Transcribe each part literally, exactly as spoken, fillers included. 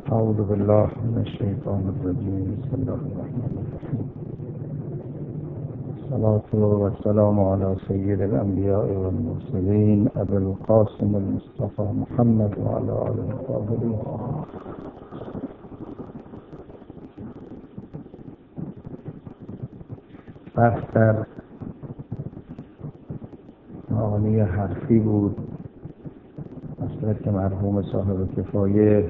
اعوذ بالله من الشیطان الرجیم. بسم الله الرحمن الرحیم. الصلاة والسلام على سید الانبیاء والمرسلین ابی القاسم المصطفى محمد وعلى آله الطاهرین. بحث در معانی حرفی بود. مثلا که مرحوم صاحب کفایه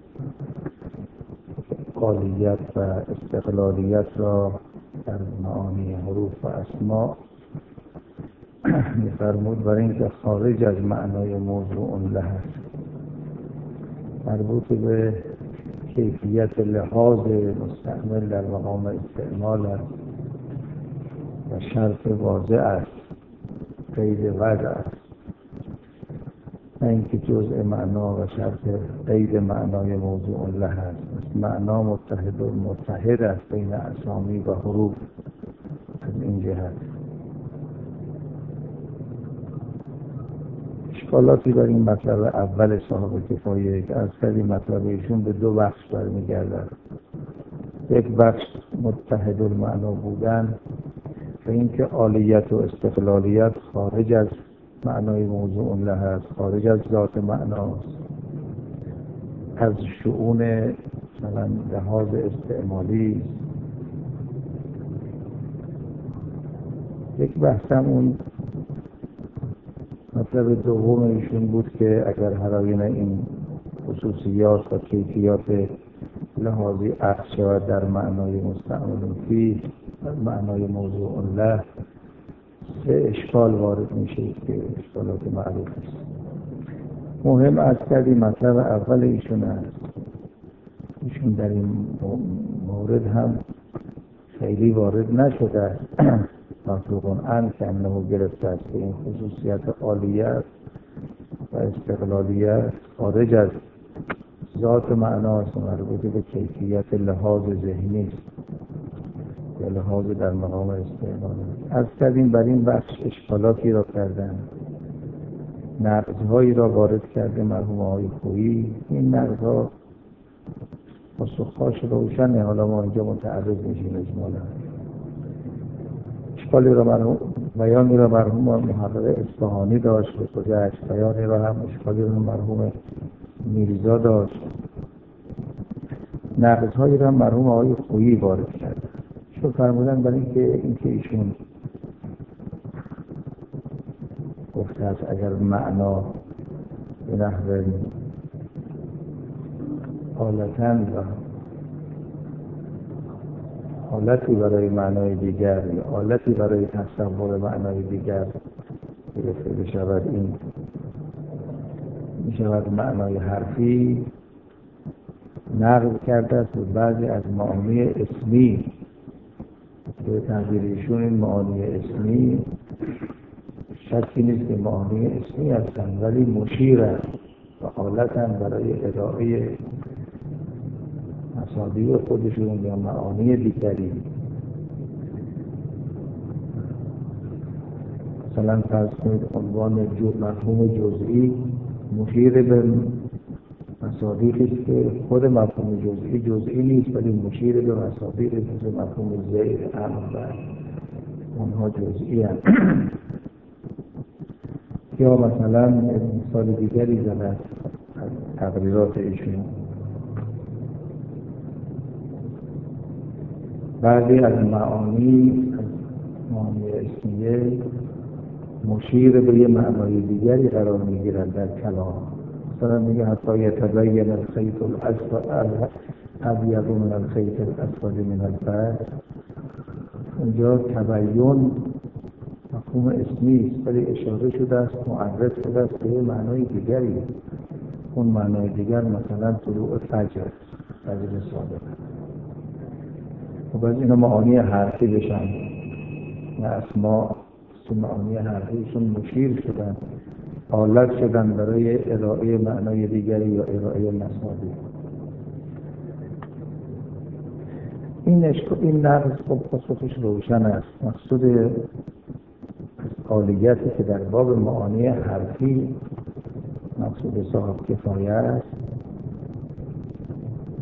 قالیت و استقلالیت را در معانی حروف و اسماء می‌فرمود برای اینکه خارج از معنای موضوع له است، مربوط به کیفیت لحاظ مستعمل در مقام استعمال است و شرط واضح است، قید وضع است، نه اینکه جزء معنا و شرط قید معنای موضوع له است. معنا متحد و متحد است بین اسامی و حروف. از این جهت اشکالاتی در این مطلب اول صاحب کفایه که از کلی مطلب ایشون به دو بخش برمیگردد. یک بخش متحد المعنا بودن و اینکه عالیت و استقلالیت خارج از معنای موضوع له است، خارج از ذات معناست، از شؤون مثلا لحاظ استعمالی. یک بحث هم اون مطلب دوم ایشون بود که اگر هراین این خصوصیات و کیفیات لحاظی عکس شود در معنای مستعمل فیه، معنای موضوع له، سه اشکال وارد میشه که اشکالات معروف است. مهم از کردی مطلب اول ایشون است. ایشون در این مورد هم خیلی وارد نشده مطلوبون ان که انه گرفته است که این خصوصیت عالیت و استقلالیت خارج از ذات معناست، مربوط به کیفیت لحاظ ذهنی است یا لحاظ در مقام استعمال. از کردیم بر این بخش اشکالاتی را کردن، نقض‌هایی را وارد کرده مرحوم آقای خویی. این نقض‌ها پاسخ‌هاش روشنه، حالا ما اینجا متعرض میشیم اجمالا. اشکالی را مرحوم بیانی را مرحوم محقق اصفهانی داشت به گذشت، بیانی را هم اشکالی را مرحوم میرزا داشت، نقض‌هایی را مرحوم آقای خویی وارد کرده. شو فرمودن برای اینکه اینکه ایشون گفته است اگر معنا به نحو حالتن و حالتی برای معنای دیگر یا حالتی برای تصور معنای دیگر گرفته بشود، این می شود معنای حرفی. نقل کرده است و بعضی از معانی اسمی به تعبیر ایشون این معانی اسمی شکی نیست که معانی اسمی هستند، ولی مشیر است و حالتن برای ارائه مصادیق خودشون یا معانی دیگری. مثلا فرض کنید عنوان مفهوم جزئی مشیر به مصادیقی است که خود مفهوم جزئی جزئی نیست ولی مشیر به مصادیقی مثل مفهوم زیر، امر و اونها جزئی هستند. یا مثلا مثال دیگری زده از تقریرات ایشون، بعضی از معانی از معانی اسمیه مشیر به یه معنای دیگری قرار میگیرد در کلام. مثلا میگه حتی یتبین الخیط الاسود ابیض من الخیط الاسود من الفجر. اونجا تبین مفهوم اسمی است ولی اشاره شده است، معرف شده است به یه معنای دیگری. اون معنای دیگر مثلا طلوع فجر فجر صادق. خب از اینا معانی حرفی بشن و اسماء تو معانی حرفیشون مشیر شدن، حالت شدن برای ارائه معنای دیگری یا ارائه مصادیق. این اشک... این نقض خب پاسخش روشن است. مقصود عالیتی که در باب معانی حرفی مقصود صاحب کفایه است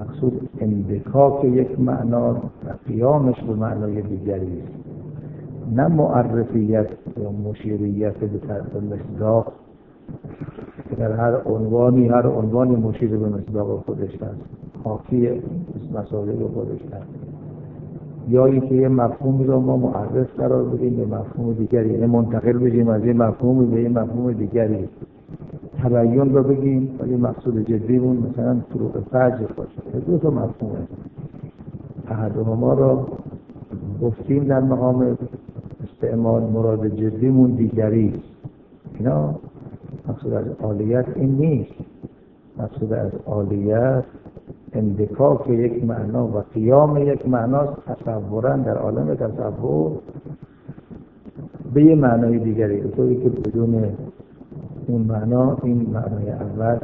مقصود اندکاک یک معنا و قیامش به معنای دیگری است، نه معرفیت یا مشیریت به طرف مصداق که در هر عنوانی هر عنوانی مشیر به مصداق خودش هست، حاکی مسائل خودش هست، یا اینکه یه مفهومی رو ما معرف قرار بدیم به مفهوم دیگری، یعنی منتقل بشیم از این مفهومی به این مفهوم دیگری، تبیین رو بگیم ولی مقصود جدیمون مثلا فروغ فجر باشه. دو تا مفهومه، احدهما رو گفتیم در مقام استعمال، مراد جدیمون دیگری. اینا مقصود از عالیت این نیست، مقصود از عالیت اندکاک یک معنا و قیام یک معنا تصورا در عالم تصور به یه معنای دیگری، به طوری که بدون اون معنا این معنای اول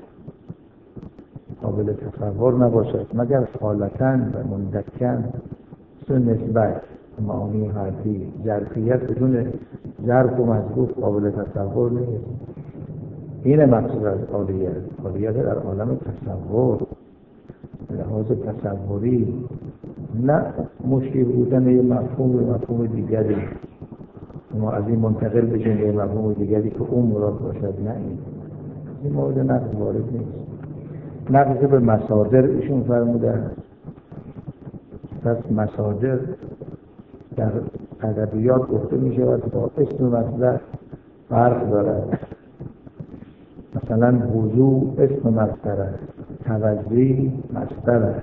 قابل تصور نباشد مگر حالتاً و مندکاً مثل نسبت، معانی حرفی، ظرفیت بدون ظرف و مظروف قابل تصور نیست. این مقصود از عالیت، عالیت در عالم تصور، لحاظ تصوری، نه مشکل بودن یه مفهوم به مفهوم دیگری، ما از این منتقل بشیم به مفهوم دیگری که اون مراد باشد، نه این این مورد نقض وارد نیست. نقض به مصادر ایشون فرمودن. پس مصادر در ادبیات گفته میشه و با اسم مصدر فرق دارد. مثلا وضوع اسم مصدر است، توضی مصدر است.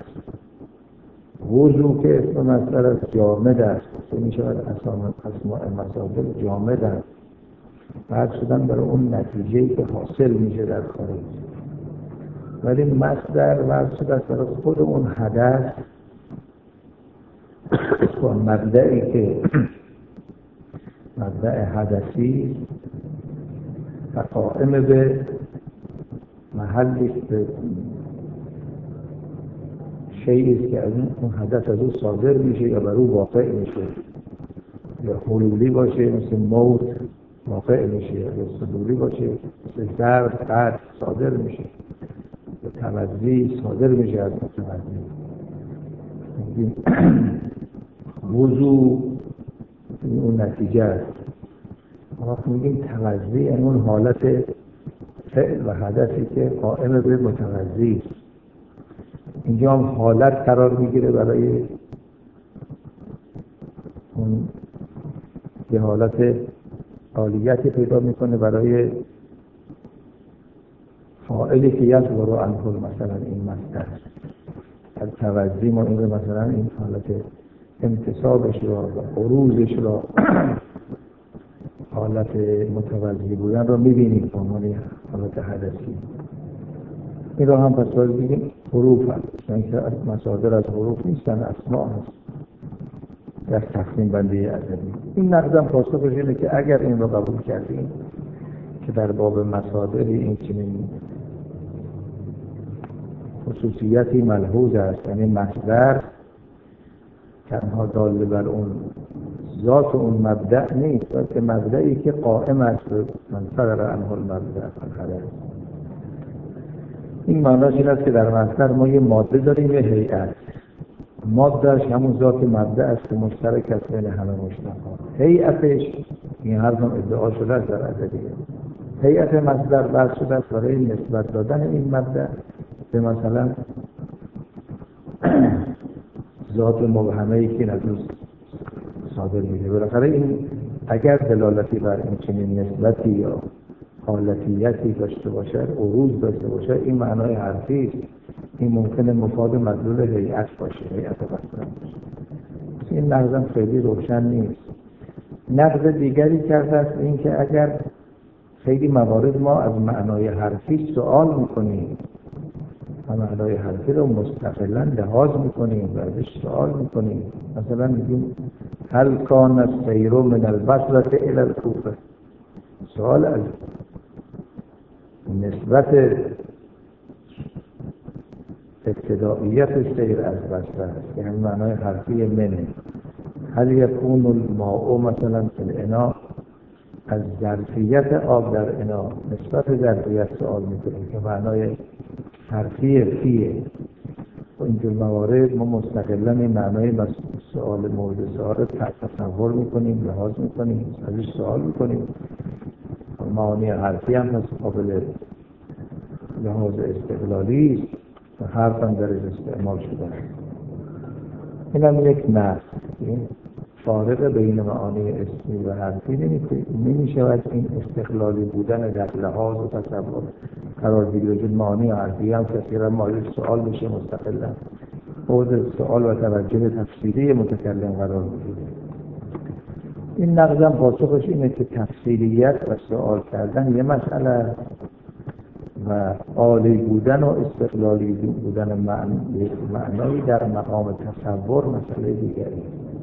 وضوع که اسم مصدر است جامد است، که می شود اسماء مصادر جامد است، بعد شدن برای اون نتیجه‌ای که حاصل میشه در خارج. ولی مصدر بعد شده است برای خود اون حدث و مبدعی که مبدع حدثی و قائم به محلی به شیئی است که از اون حدث از اون صادر میشه یا بر او واقع میشه، یا حلولی باشه مثل موت واقع میشه، یا صدوری باشه مثل ضرب قطع صادر میشه، یا توضیح صادر میشه از متوضی. وضوع اون نتیجه است. وقتی میگیم توضیح یعنی اون حالت فعل و حدثی که قائم به متوضی است. اینجا هم حالت قرار میگیره برای اون یه حالت عالیتی پیدا میکنه برای فاعلی که یصبر عنه مثلا این مصدر از توضی ما این مثلا این حالت انتصابش را و عروضش را حالت متوضی بودن را میبینیم به عنوان حالت حدثی. این را هم پس باید بگیم حروف هست، چون که مصادر از حروف نیستن، اسماء هست در تقسیم بندی ادبی. این نقدم پاسخش اینه که اگر این را قبول کردیم که در باب مصادری این چنین خصوصیتی ملحوظ است، یعنی مصدر تنها دال بر اون ذات اون مبدأ نیست، بلکه مبدئی که قائم است به منفعل عنه المبدأ الحدث. این معناش این است که در مصدر ما یه ماده داریم، یه هیئت. مادهش همون ذات مبدأ است که مشترک است بین همه مشتقات. هیئتش این حرف هم ادعا شده است در ادبیات. هیئت مصدر بحث شده است برای نسبت دادن این مبدأ به مثلا ذات مبهمه‌ای که از اون صادر میشه. بالاخره این اگر دلالتی بر این چنین نسبتی یا حالتیتی داشته باشد، عروض داشته باشد، این معنای حرفی است. این ممکنه مفاد مدلول هیئت باشه، هیئت مصدر باشه. این نقضم خیلی روشن نیست. نقض دیگری کرده است این که اگر خیلی موارد ما از معنای حرفی سوال میکنیم و معنای حرفی رو مستقلاً لحاظ میکنیم و ازش سوال میکنیم، مثلا میگیم هل کان السیر من البصره الی الکوفه، سوال از نسبت ابتدائیت سیر از بصره است، یعنی معنای حرفی منه. هل یکون الماء مثلا فی الاناء، از ظرفیت آب در اناء نسبت ظرفیت سوال میکنیم که معنای حرفی فیه. و این جور موارد ما مستقلا این معنای سوال مورد سوال رو تصور میکنیم، لحاظ میکنیم، ازش سوال میکنیم. معانی حرفی هم هست قابل لحاظ استقلالی است و حرف هم درش استعمال شده. این هم یک نقص، فارق بین معانی اسمی و حرفی نمی شود این استقلالی بودن در لحاظ و تصور قرار بگیره. چون معانی حرفی هم کثیرا مورد سوال بشه، مستقلا مورد سوال و توجه تفصیلی متکلم قرار بگیره. این نقض هم پاسخش اینه که تفصیلیت و سوال کردن یه مسئله و عالی بودن و استقلالی بودن معنایی در مقام تصور مسئله دیگری.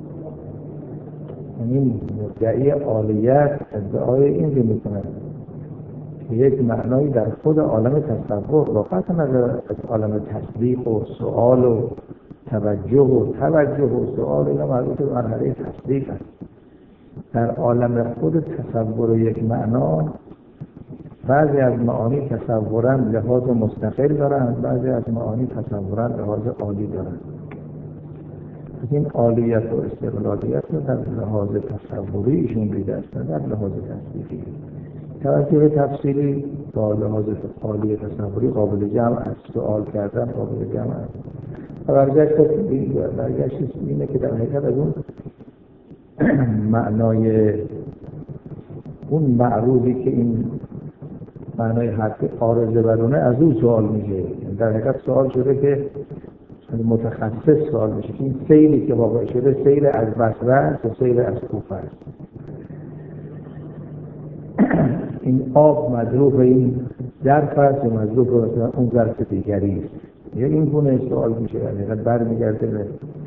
این مدعی عالیت ادعای این رو میکنه که یک معنایی در خود عالم تصور واقعا از عالم تصدیق و سوال و توجه و توجه و سوال اینا مربوط به مرحله تصدیق است. در عالم خود تصور یک معنا بعضی از معانی تصورا لحاظ مستقل دارن، بعضی از معانی تصورا لحاظ عالی دارن. این عالیت و استقلالیت رو در لحاظ تصوری ایشون دیده است، در لحاظ تصدیقی. توجه تفصیلی با لحاظ عالی تصوری قابل جمع است، سوال کردن قابل جمع است. و برگشت برگشت اینه که در حقیقت از اون معنای اون معروضی که این معنای حرفی عارضه برونه از اون سوال میشه. در حقیقت سوال شده که متخصص سوال میشه که این سیلی که واقع شده سیل از بصره است و سیل از کوفه است. این آب مظروف این ظرف است و مظروف مثلا اون ظرف دیگری است. یا این گونه سوال میشه، یعنی برمیگرده به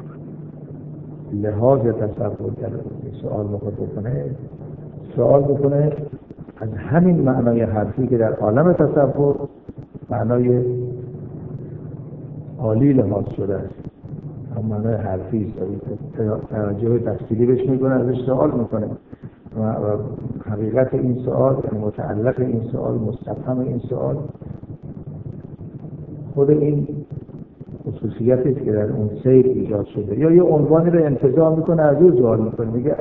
لحاظ تصور کرده. سوال میخواد بکنه سوال بکنه از همین معنای حرفی که در عالم تصور معنای عالی لحاظ شده است، هم معنای حرفی است، توجه تفصیلی بهش میکنه، ازش سوال میکنه و حقیقت این سوال، یعنی متعلق این سوال، مستفهم این سوال، خود این خصوصیتی که در اون سیر ایجاد شده. یا یه عنوانی رو انتزاع میکنه، از اون سوال میکنه، میگه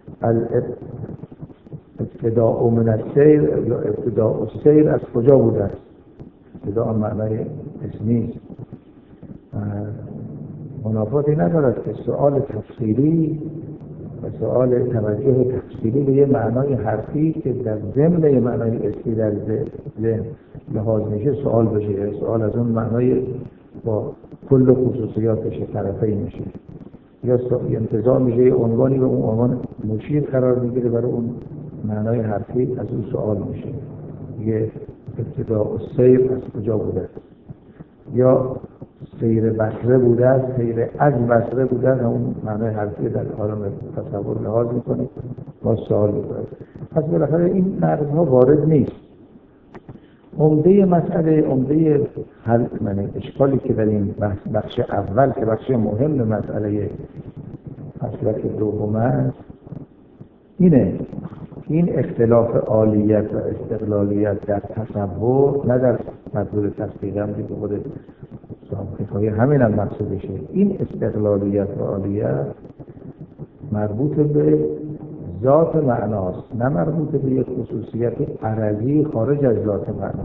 ابتداء من السیر یا ابتداء السیر از کجا بوده است؟ ابتداء معنای اسمی است. منافاتی ندارد که سوال تفصیلی و سوال توجه تفصیلی به یه معنای حرفی که در ضمن یه معنای اسمی در ذهن لحاظ میشه سوال بشه. سوال از اون معنای با کل خصوصیاتش طرفین میشه، یا انتزاع میشه یه عنوانی به اون عنوان مشیر قرار میگیره، برای اون معنای حرفی از اون سوال میشه. یه ابتداء السیر از کجا بوده، یا سیر بصره بوده است، سیر از بصره بوده است، اون معنای حرفی در عالم تصور لحاظ میکنه با سوال میکنه. پس بالاخره این نقض‌ها وارد نیست. عمده مسئله، عمده حل یعنی اشکالی که در این بخش اول که بخش مهم مسئله مسلک دوم است اینه، این اختلاف عالیت و استقلالیت در تصور، نه در مطلوب تصدیق هم که خود صاحب همین هم مقصودشه. این استقلالیت و عالیت مربوط به ذات معناست، نه مربوط به یک خصوصیت عرضی خارج از ذات معنا.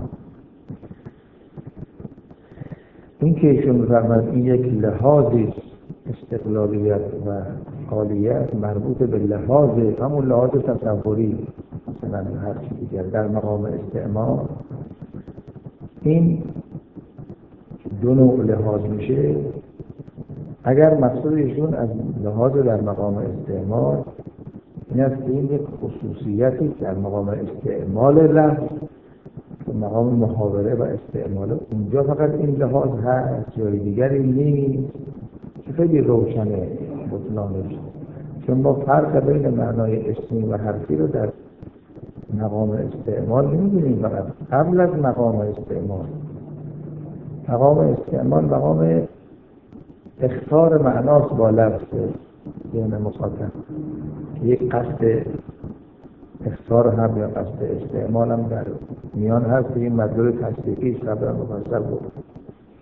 این که ایشون می‌فرماید این یک لحاظی استقلالیت و عالیت مربوط به لحاظ همون لحاظ تصوری، مثلا هر چیز دیگر در مقام استعمال، این دو نوع لحاظ میشه. اگر مقصود ایشون از لحاظ در مقام استعمال این است که این یک خصوصیتی در مقام استعمال لفظ، مقام محاوره و استعمال، اونجا فقط این لحاظ هست، جای دیگری نیست، که خیلی روشنه بطلانش. چون ما فرق بین معنای اسمی و حرفی رو در مقام استعمال نمی‌دونیم، فقط قبل از مقام استعمال. مقام استعمال مقام اخطار معناست با لفظ ذهن مخاطب، یک قصد اخطار هم یا قصد استعمال هم در میان هست. این مطلب تصدیقی است قبلا مفصل بود.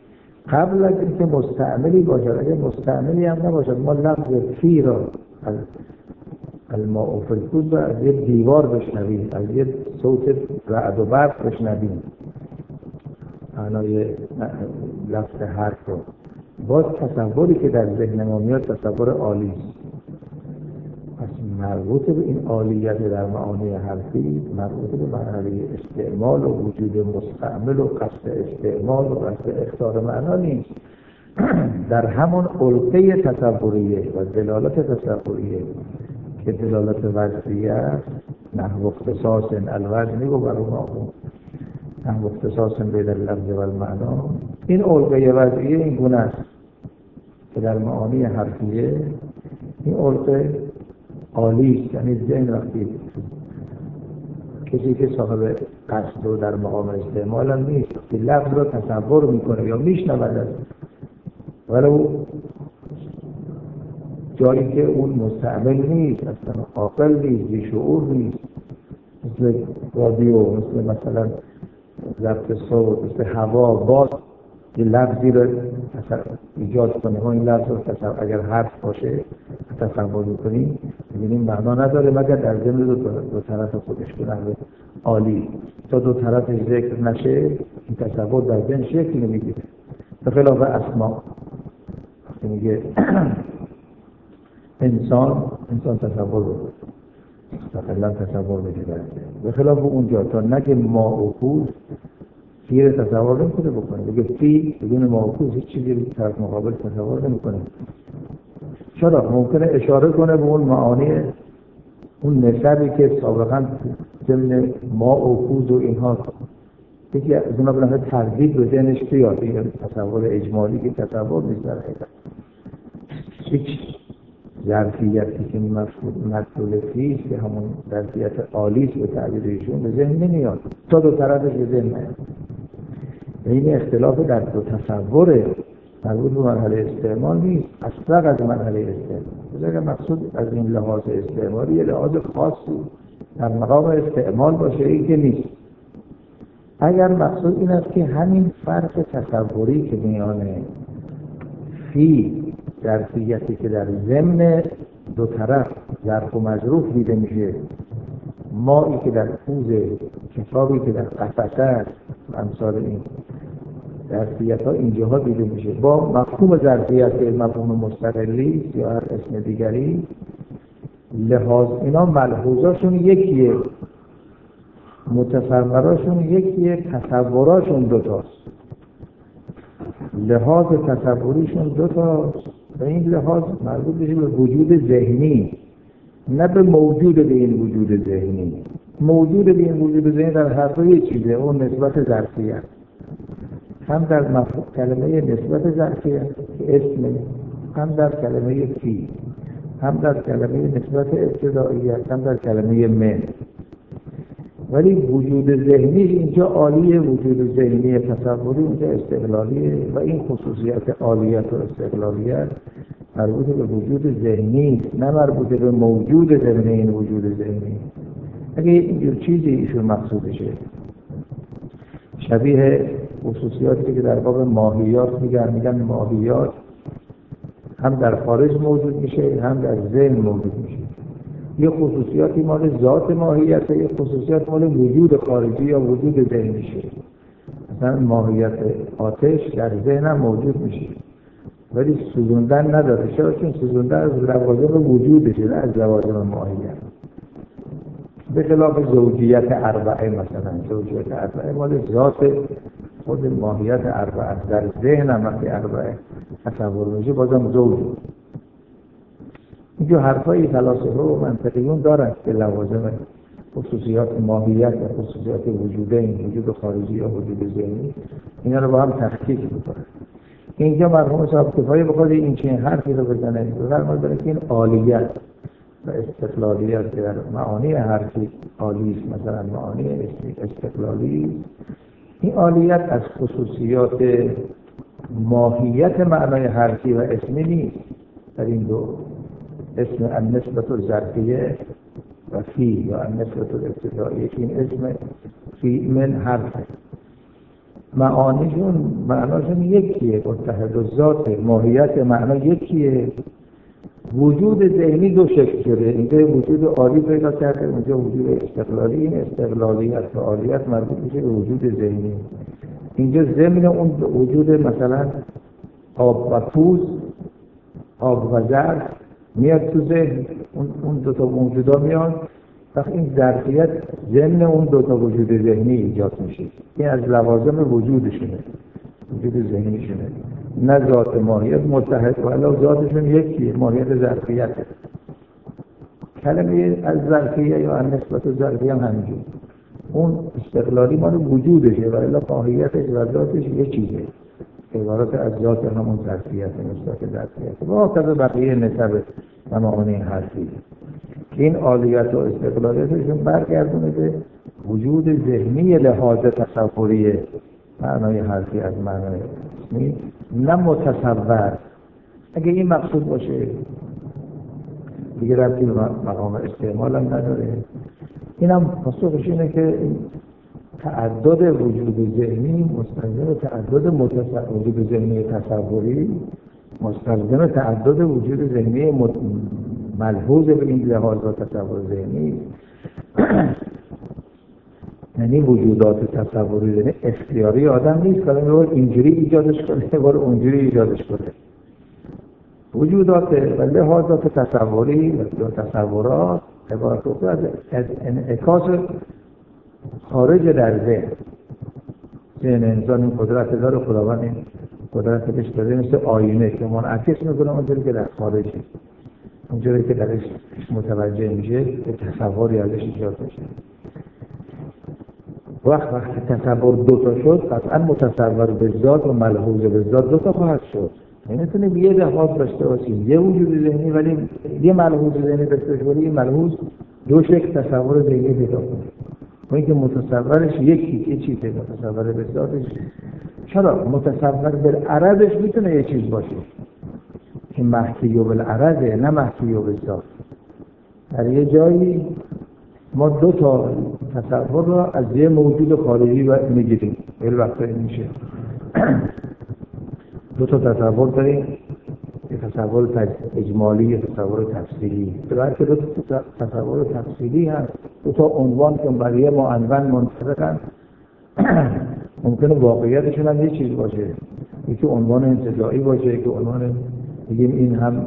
قبل از اینکه مستعملی باشد. اگر مستعملی هم نباشد ما لفظ فی را از الماء فی الکوز را از یه دیوار بشنویم، از یه صوت رعد و برق بشنویم، معنای لفظ حرف رو، باز تصوری که در ذهن ما میاد تصور عالی است. پس مربوط به این عالیت در معانی حرفی مربوط به مرحله استعمال و وجود مستعمل و قصد استعمال و قصد اختیار معنا نیست. در همون علقه تصوریه و دلالت تصوریه که دلالت وضعیه است، نحو اختصاص الوزنی و برماغون نحو اختصاص بین اللفظ و المعنا، این علقه وضعیه این گونه است که در معانی حرفیه این علقه عالی است. یعنی ذهن وقتی کسی که صاحب قصد رو در مقام استعمال هم نیست که لفظ رو تصور میکنه یا میشنود ولو جایی که اون مستعمل نیست، اصلا عاقل نیست، بی شعور نیست، مثل رادیو، مثل مثلا ضبط صوت، مثل هوا، باز یه لفظی رو ایجاد کنه. ما این لفظ رو تصور اگر حرف باشه تصور میکنیم ببینیم معنا نداره مگر در ضمن دو, دو طرف خودش کنه عالی. تا دو طرفش ذکر نشه این تصور در ذهن شکل نمیگیره. به خلاف اسما وقتی میگه انسان انسان تصور رو مستقلا تصور میگیره. به خلاف اونجا تا نگه ما و کوز فی رو تصور نمیکنه بکنه، بگه فی بدون ما و کوز هیچ چیزی طرف مقابل تصور نمیکنه. چرا؟ ممکنه اشاره کنه به اون معانی اون نسبی که سابقا ضمن ما و کوز و اینها یکی از اونها بنابرای تردید به ذهنش بیاد. این تصور اجمالی که تصور نیست در حقیقت. هیچ ظرفیتی که مطلوب فیست که همون ظرفیت عالی است به تعبیر ایشون به ذهن نمیاد تا دو طرفش به ذهن نیاد. این اختلاف در دو تصوره مربوط به مرحله استعمال نیست، اصلا از مرحله استعمال. اگر مقصود از این لحاظ استعمالی یه لحاظ خاصی در مقام استعمال باشه این که نیست. اگر مقصود این است که همین فرق تصوری که میان فی ظرفیتی که در ضمن دو طرف ظرف و مظروف دیده میشه، مایی که در پوزه، کتابی که در قفسه است، امثال این ظرفیت ها اینجاها دیده میشه، با مفهوم ظرفیت که مفهوم مستقلی یا هر اسم دیگری، لحاظ اینا ملحوظاشون یکیه، متصوراشون یکیه، تصوراشون دوتاست. لحاظ تصوریشون دوتاست و این لحاظ مربوط میشه به وجود ذهنی، نه به موجود به این وجود ذهنی. موجود به این وجود ذهنی در هر دو یک چیزه، اون نسبت ظرفیت، هم در مفهوم کلمه نسبت ذاتیه که اسمه، هم در کلمه فی، هم در کلمه نسبت ابتدائیت، هم در کلمه من. ولی وجود ذهنی اینجا عالیه، وجود ذهنی تصوری اونجا استقلالیه و این خصوصیت عالیت و استقلالیت مربوط به وجود ذهنی نه مربوط به موجود ذهنی. این وجود ذهنی اگه اینجور چیزی ایشون مقصودشه شبیه خصوصیاتی که در باب ماهیات میگن، میگن ماهیات هم در خارج موجود میشه هم در ذهن موجود میشه. یه خصوصیاتی مال ذات ماهیت، یه خصوصیات مال وجود خارجی یا وجود ذهن میشه. مثلا ماهیت آتش در ذهن هم موجود میشه ولی سوزوندن نداره. چرا؟ چون سوزوندن از لوازم وجودشه نه از لوازم ماهیت. به خلاف زوجیت اربعه، مثلا زوجیت اربعه مال ذات خود ماهیت اربعه، در ذهن هم وقتی اربعه تصور میشه بازم زوج. اینجا حرفای فلاسفه و منطقیون دارن که لوازم خصوصیات ماهیت و خصوصیات وجودین، وجود خارجی یا وجود ذهنی، اینا رو با هم تفکیک میکنن. اینجا مرحوم صاحب کفایه بخواد این چنین حرفی رو بزنه فرمود داره که این عالیت و استقلالیت که در معانی حرفی عالی است، مثلا معانی استقلالی، این عالیت از خصوصیات ماهیت معنای حرفی و اسمی نیست. در این دو اسم النسبت الظرفیه و فی یا النسبت الابتدائیه که این اسم فی من حرفه، معانیشون معناشون یکیه، متحد الذات، ماهیت معنا یکیه. وجود ذهنی دو شکل شده، اینجا وجود عالی پیدا کرده، اونجا وجود استقلالی. این استقلالیت و عالیت مربوط میشه به وجود ذهنی. اینجا ضمن اون وجود مثلا آب و پوست، آب و ظرف میاد تو ذهن، اون دو تا موجودا میاد، وقتی این ظرفیت ضمن اون دو تا وجود ذهنی ایجاد میشه. این از لوازم وجودشونه، وجود ذهنیشونه، نه ذات ماهیت متحد، ولی ذاتشون یکیه، ماهیت ظرفیت. کلمه از ظرفیه یا از نسبت ظرفیه هم همینجور، اون استقلالی مال وجودشه، ولی ماهیتش و ذاتش یه چیزه، عبارت از ذات همون ظرفیت، نسبت ظرفیت. و هكذا بقیه نسب و معانی حرفی که این عالیت و استقلالیتشون برگردونه به وجود ذهنی لحاظ تصوری معنای حرفی از معنای اسمی، نه متصور. اگه این مقصود باشه دیگه ربطی به مقام استعمال هم نداره. اینم پاسخش اینه که تعدد وجود ذهنی مستلزم تعدد متصور، وجود ذهنی تصوری مستلزم تعدد وجود ذهنی مت... ملحوظ به این لحاظ و تصور ذهنی. یعنی وجودات تصوری ذهنی اختیاری آدم نیست که بار اینجوری ایجادش کنه، بار اونجوری ایجادش کنه. وجودات و لحاظات تصوری و تصورات عبارت از انعکاس خارج در ذهن. ذهن انسان این قدرت داره، خداوند این قدرت بهش داده، مثل آینه که منعکس میکنه اونجوری که در خارجه، اونجوری که درش متوجه میشه به تصوری ازش ایجاد میشه. وقت وقتی تصور دوتا شد قطعا متصور به ذات و ملحوظ به ذات دوتا خواهد شد. نمیتونه یه لحاظ داشته باشیم، یه وجود ذهنی ولی یه ملحوظ ذهنی داشته باشیم ولی این ملحوظ دو شکل تصور ذهنی پیدا کنه. و اینکه متصورش یکی یه چیزه، متصور به ذاتش چرا؟ متصور بالعرضش میتونه یه چیز باشه که محکی و بالعرضه، نه محکی و بالذات. در یه جایی ما دو تا تصور رو از یه موجود خارجی میگیریم، خیلی وقتا این میشه. دو تا تصور داریم، یه تصور اجمالی، یه تصور تفصیلی. درسته دو تا تصور تفصیلی هست، دو تا عنوان که برای معنون منطبقن، ممکنه واقعیتشون هم یه چیز باشه، یکی عنوان انتزاعی باشه، یکی عنوان بگیم این هم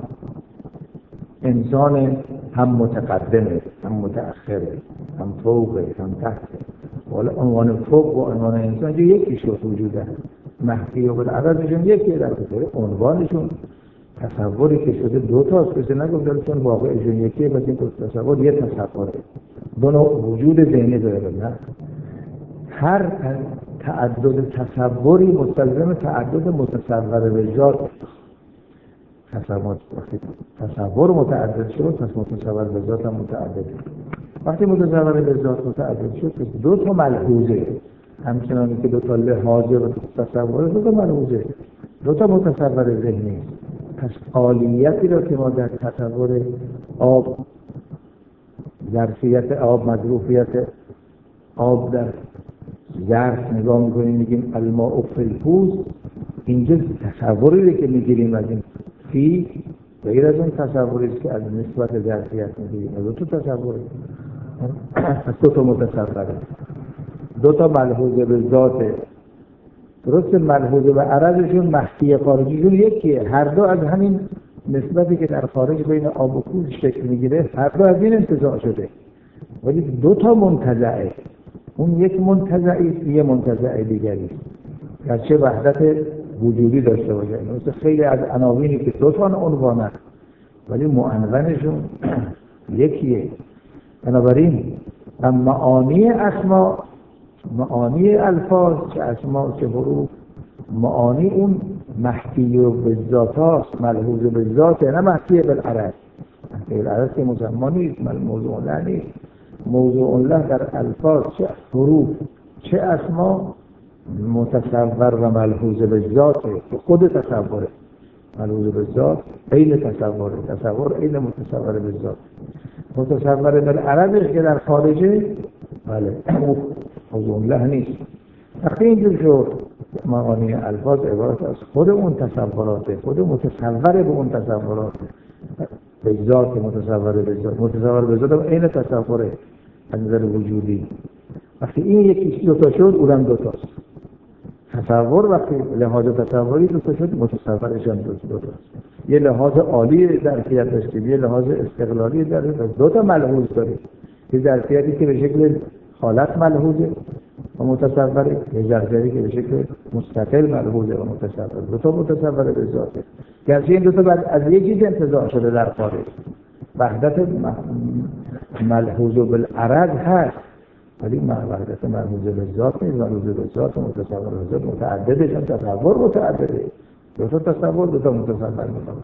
انسان، هم متقدمه، هم متأخره، هم فوقه، هم تحته. ولی عنوان فوق و عنوان انسان جو یکی شد وجوده، محکی و بالعرضشون یکی در بطور عنوانشون. تصوری که شده دو تاست، کسی نگفتن چون واقعشون یکیه بس این تصور یه تصوره، دو نوع وجود ذهنی داره. نه، هر تعدد تصوری مستلزم تعدد متصور به ذات. تصور تصور متعدد شد، پس متصور به ذات هم متعدد. وقتی متصور به ذات متعدد شد پس دو تا ملحوظه، همچنانی که دو تا لحاظه و تصور، دو تا ملحوظه، دو تا متصور ذهنی. پس عالیتی را که ما در تصور آب، ظرفیت آب، مظروفیت آب در ظرف نگاه میکنیم، میگیم الماء فی الپوست، اینجا تصوری که میگیریم از این فی غیر از اون تصوری است که از نسبت ظرفیت میگیریم. دو تا تصوری، پس دو تا متصوره، دو تا ملحوظه به ذاته. درست ملحوظه به عرضشون محکی خارجیشون یکیه، هر دو از همین نسبتی که در خارج بین آب و پوست شکل میگیره، هر دو از این انتزاع شده، ولی دو تا منتزعه. اون یک منتزعی، یه منتزع دیگری، گرچه وحدت وجودی داشته باشه. مثل خیلی از عناوینی که دو تا عنوانه ولی معنونشون یکیه. بنابراین معانی اسما، معانی الفاظ، چه اسما چه حروف، معانی اون محکی و بالذات هاست، ملحوظ بالذات، نه محکی بالعرض. محکی بالعرض که مسمى نیست، موضوع له نیست. موضوع له در الفاظ، چه حروف چه اسما، متصور و ملحوظ بالذات، خود تصوره. ملحوظ بالذات عین تصوره، تصور عین متصور بالذات. متصور بالعرض که در خارجه، بله موضوع له نیست. وقتی اینجور شد معانی الفاظ عبارت از خود اون تصوراته، خود متصور به اون تصورات، به ذات متصور به ذات، متصور به ذات این تصوره از نظر وجودی. وقتی این یکیش دو تا شد اونم دو تاست. تصور وقتی لحاظ تصوری دو تا شد متصورش هم دو تاست. یه لحاظ عالی ظرفیت داشتیم، یه لحاظ استقلالی داره، دو تا ملحوظ داره. یه ظرفیتی که به شکل حالت ملحوظه و متصوره، یه ظرفیتی که به شکل مستقل ملحوظه و متصوره. دو تا متصوره به ذاته. گرچه این دو تا بعد از یه چیز انتزاع شده در خارج. وحدت ملحوظ بالعرض هست، ولی وحدت ملحوظ به ذات نیست. ملحوظ به ذات و متصور به ذات متعدده، چون تصور متعدده. دو تا تصور، دو تا متصور می‌کنه.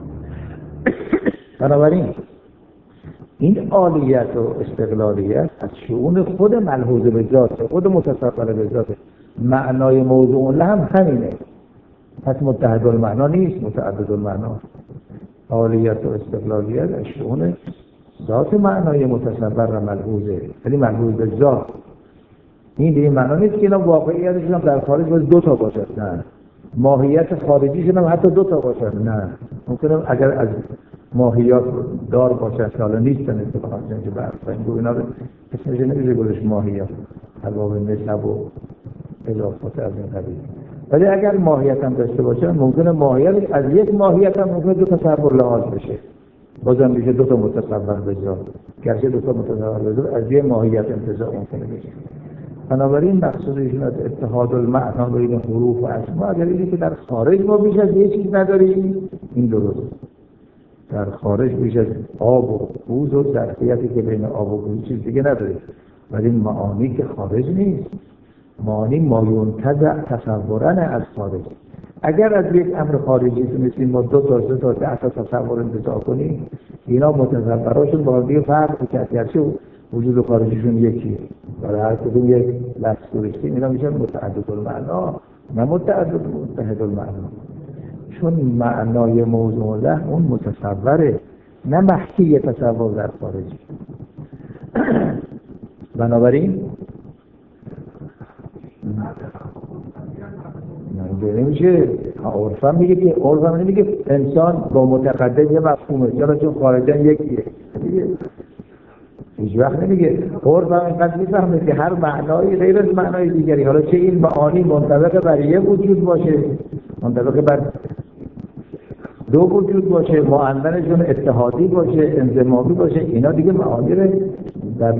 بنابراین این عالیت و استقلالیت از شؤون خود ملحوظ به ذات، خود متصور به ذات. معنای موضوع له هم همینه. پس متحد المعنا نیست، متعدد المعنا. عالیت و استقلالیت از شؤون ذات معنای متصور و ملحوظه، ولی ملحوظ به ذات. این دیگه معنا نیست که اینا واقعیتشون در خارج باید دو تا باشد، نه. ماهیت خارجیشون هم حتی دو تا باشد، نه. ممکنه اگر از ماهیات دار باشد که حالا نیستن اتفاقا چنانچه برد و این گوه اینا رو اسمش نمیشه گذاشت ماهیات، حباب نسب و اضافات از این قبیل. ولی اگر ماهیت هم داشته باشه ممکنه ماهیت از یک ماهیت هم ممکنه دو تا تصور لحاظ بشه، بازم میشه دو تا متصور به ذات. گرچه دو تا متصور به ذات از یک ماهیت انتزاع ممکنه بشه. بنابراین مقصود ایشون از اتحاد المعنا بین حروف و اسما، اگر اینه که در خارج ما بیش از یک چیز نداریم، این درست. در خارج بیش از آب و بوز و ظرفیتی که بین آب و بوز چیز دیگه نداریم، ولی معانی که خارج نیست. معانی ما ینتزع تصورن از خارج. اگر از یک امر خارجی تونستیم ما دو تا سه تا ده تا تصور انتزاع کنیم، اینا متصوراشون با هم دیگه فرق می‌کنه، گرچه وجود خارجیشون یکیه. برای هر کدوم یک لفظ گذاشتیم اینا میشن متعدد المعنا، نه متعدد متحد المعنا. چون معنای موضوع له اون متصوره، نه محکی تصور در خارجی. بنابراین نه نمیشه. عرفا میگه که عرفا نمیگه انسان با متقدم یه مفهومه، چرا چون خارجن یکیه. هیچ وقت نمیگه. عرفا اینقدر میفهمه که هر معنایی غیر از معنای دیگری، حالا چه این معانی منطبق بر یک وجود باشه، منطبق بر دو وجود باشه، معندنشون اتحادی باشه، انضمامی باشه، اینا دیگه معانی رو در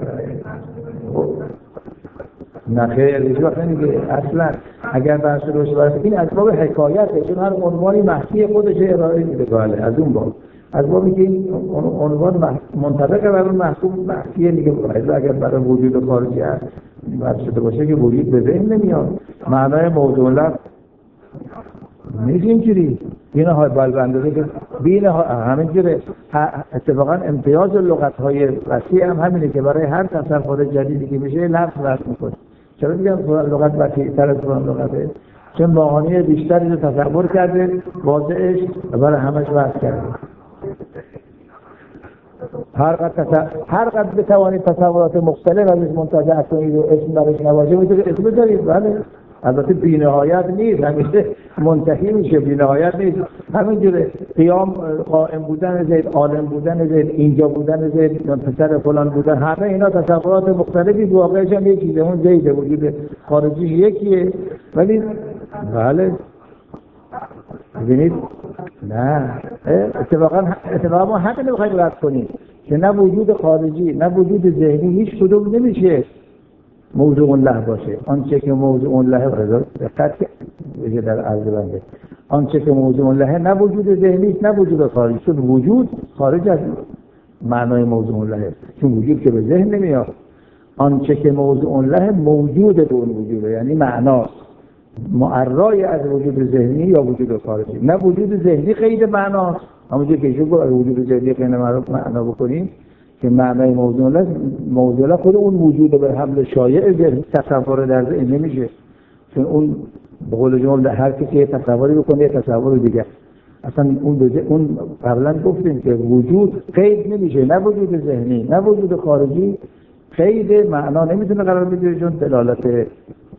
نخیر هیچ وقت نمیگه. اصلا اگر بحث روش باشه این از باب حکایته، چون هر عنوانی محکی خودش ارائه میده. بله از اون باب، از بابی که این عنوان منطبق بر اون محکوم محکیه دیگه. اگر برای وجود خارجی هست بحث شده باشه که وجود به ذهن نمیاد. معنای موضوع له نیست اینجوری. بینه های بالبنده که بینه ها همینجوره. اتفاقا امتیاز لغت های وسیع هم همینه که برای هر تصور جدیدی که میشه لفظ وصل میکنه. چرا میگم لغت وسیع تر از فلان لغته؟ چون معانی بیشتری رو تصور کرده، واضحش و برای همش وصل کرده. هر قد هر قد بتوانید تصورات مختلف ازش منتزع کنید و اسم برش نباشه میتونید اسم بذارید. بله البته بی‌نهایت نیست، همیشه منتهی میشه، بی‌نهایت نیست. همینجوره قیام قائم بودن زید، عالم بودن زید، اینجا بودن زید، پسر فلان بودن، همه اینا تصورات مختلفی، واقعش هم یکیه، اون زیده، وجود خارجیش یکیه. ولی بله ببینید نه اتفاقا اتفاقا ما همین رو بخوایم رد کنیم که نه وجود خارجی نه وجود ذهنی هیچ کدوم نمیشه موضوع له باشه. آنچه که موضوع له دقت بشه در عرض بنده، آنچه که موضوع له نه وجود ذهنی است نه وجود خارجی. چون وجود خارج از معنای موضوع له، چون وجود که به ذهن نمیاد. آنچه که موضوع له موجود به اون وجوده، یعنی معناست، معرای از وجود ذهنی یا وجود خارجی. نه وجود ذهنی قید معناست، همونجوری که شما گفت وجود ذهنی قید معنا بکنیم که معنای موضوع له موضوع له خود اون وجود به حمل شایع ذهن تصور در ذهن نمیشه. چون اون به قول جمله هر کسی تصوری بکنه یه تصور دیگه. اصلا اون اون قبلا گفتیم که وجود قید نمیشه، نه وجود ذهنی نه وجود خارجی قید معنا نمیتونه قرار بگیره، چون دلالت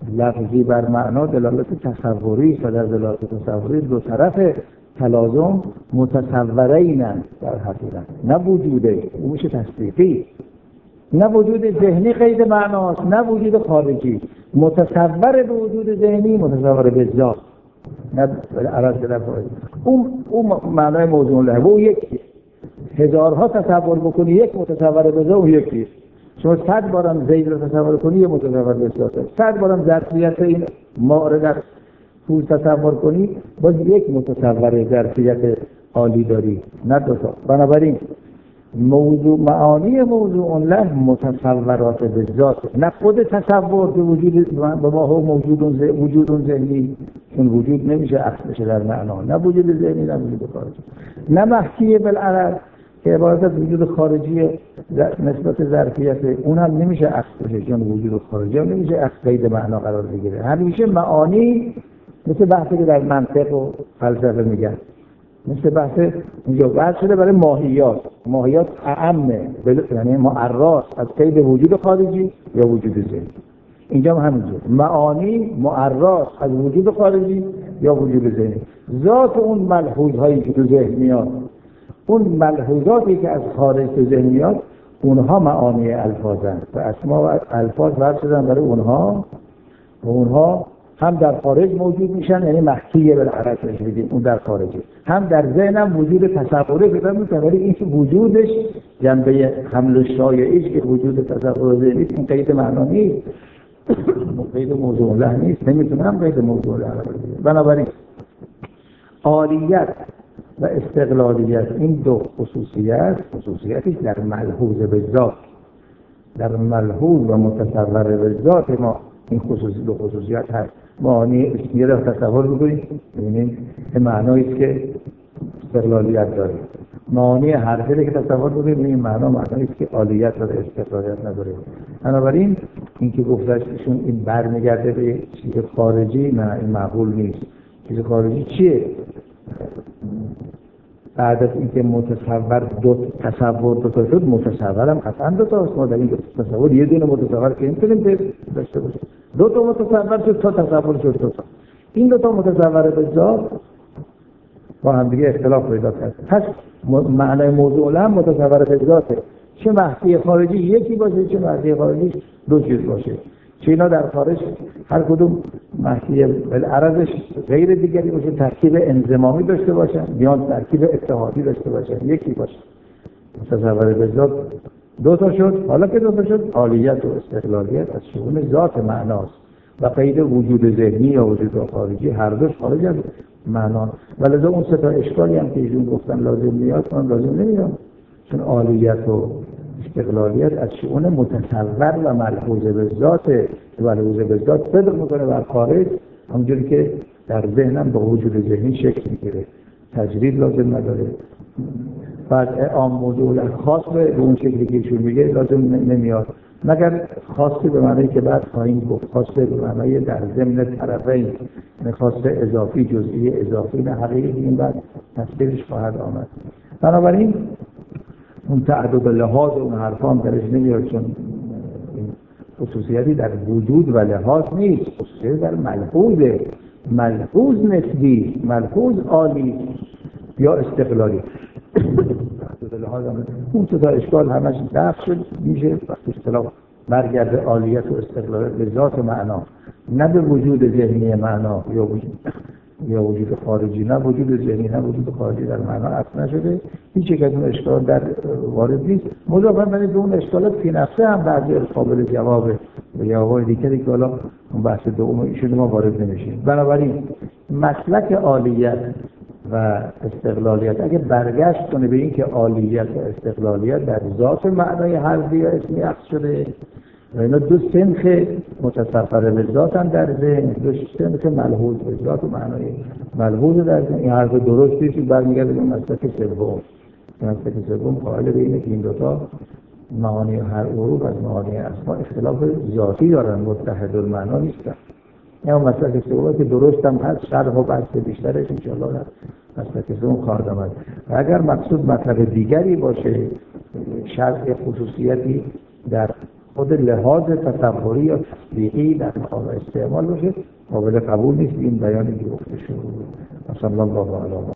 لفظی بر معنا دلالت تصوری و در دلالت تصوری دو طرف تلازم متصورینن در حقیقت، نه وجوده، اون میشه تصدیقی، نه وجود ذهنی قید معناست، نه وجود خارجی. متصور به وجود ذهنی متصور به ذات، نه عرض در اون اون معنای موضوع له و یک هزارها تصور بکنی یک متصور به ذات اون یکیه. شما صد بارم زید رو تصور کنی یه متصور به ذات، صد بارم ظرفیت این ماره در پول تصور کنی باز یک متصور ظرفیت عالی داری، نه دو تا. بنابراین موضوع معانی موضوع له متصورات به ذات، نه خود تصور به وجود به ما هو موجود وجود ذهنی، چون وجود نمیشه اصل بشه در معنا، نه وجود ذهنی نه وجود خارجی، نه محکی بالعرض که عبارت از وجود خارجی نسبت ظرفیت اون هم نمیشه اصل بشه، چون وجود خارجی هم نمیشه اصل قید معنا قرار بگیره. همیشه معانی مثل بحثی که در منطق و فلسفه میگن، مثل بحث اینجا بحث شده برای ماهیات، ماهیات اعمه یعنی معراض از قید وجود خارجی یا وجود ذهنی. اینجا هم همینجور معانی معراض از وجود خارجی یا وجود ذهنی. ذات اون ملحوظ هایی که تو ذهن میاد، اون ملحوظاتی که از خارج تو ذهن میاد، اونها معانی الفاظن و اسما و الفاظ وضع شدن برای اونها و اونها هم در خارج موجود میشن، یعنی محکیه بالعرض میگیم اون در خارجه، هم در ذهنم وجود تصوری پیدا میکنه، ولی این که وجودش جنبه حمل شایعش که وجود تصور ذهنی این قید معنا نیست، قید موضوع له نیست، نمیتونم قید موضوع له بگیرم. بنابراین عالیت و استقلالیت این دو خصوصیت خصوصیتی در ملحوظ به ذات، در ملحوظ و متصور به ذات ما این خصوصی دو خصوصیت هست. معانی اسمیه را تصور بکنید ببینید این معنایی است که استقلالیت داره، معانی حرفی که تصور بکنید این معنا معنایی است که عالیت و استقلالیت نداره. بنابراین این که گفتشون این برمیگرده به چیز خارجی، نه این معقول نیست. چیز خارجی چیه؟ بعد از اینکه متصور دو تصور دو تا شد، متصورم قطعا دو تا است. ما در این تصور یه دونه متصور که نمیتونیم داشته باشیم، دو تا متصور شد تا تصور شد دو تا. این دو تا متصور به ذات با هم دیگه اختلاف پیدا کرد. پس معنای موضوع له متصور به ذاته، چه محکی خارجی یکی باشه چه محکی خارجی دو چیز باشه، چه اینا در خارج هر کدوم محکی بالعرضش غیر دیگری باشه، ترکیب انضمامی داشته باشن یا ترکیب اتحادی داشته باشن، یکی باشه. متصور به ذات دو تا شد. حالا که دو تا شد عالیت و استقلالیت از شؤون ذات معناست و قید وجود ذهنی یا وجود خارجی هر دوش خارج از معنا. ولذا اون سه تا اشکالی هم که ایشون گفتن لازم میاد من لازم نمیاد، چون عالیت و استقلالیت از شؤون متصور و ملحوظ به ذات و ملحوظ به ذات صدق میکنه بر خارج، همونجوری که در ذهنم با وجود ذهنی شکل میگیره، تجرید لازم نداره. بعد اعام موضوع خاص به اون شکلی که ایشون میگه لازم نمیاد، مگر خاصی به معنی که بعد خواهیم گفت، خاصی به معنی در ضمن طرفین، نه خاص اضافی جزئی اضافی نه حقیقی، این بعد تفسیرش خواهد آمد. بنابراین اون تعدد لحاظ اون حرفا هم درش نمیاد، چون خصوصیتی در وجود و لحاظ نیست، خصوصیتی در ملحوظه، ملحوظ نسبی، ملحوظ عالی یا استقلالی. تعدد لحاظ هم اون تا اشکال همش دفع شد میشه وقتی اصطلاح برگرده عالیت و استقلالیت به ذات معنا، نه به وجود ذهنی معنا یا وجود یا وجود خارجی، نه وجود ذهنی نه وجود خارجی در معنا اصل نشده. هیچ یک از اون اشکال در وارد نیست. مضافاً به اون اشکالات فی نفسه هم بعضی قابل جوابه و جوابای دیگری که حالا اون بحث دوم ایشون ما وارد نمیشیم. بنابراین مسلک عالیت و استقلالیت اگه برگشت کنه به این که عالیت و استقلالیت در ذات معنای حرفی یا اسمی عکس شده و اینا دو سنخ متصفر به ذات هم در ذهن، دو سنخ ملحوظ به ذات و معنای ملحوظ در ذهن، این حرف درستی که برمیگرده به مسلک سوم. مسلک سوم قائل به اینه که این دوتا معانی هر عروف از معانی اسما اختلاف ذاتی دارن، متحد المعنا نیستن. یا مسلک سوم که درست هم هست، شرح و بحث بیشترش انشاءالله در مسلک سوم خواهد آمد. و اگر مقصود مطلب دیگری باشه، شرح خصوصیتی در خود لحاظ تصوری یا تصدیقی در مقام استعمال باشه قابل قبول نیست این بیانی که گفته شد. صلی الله علیه و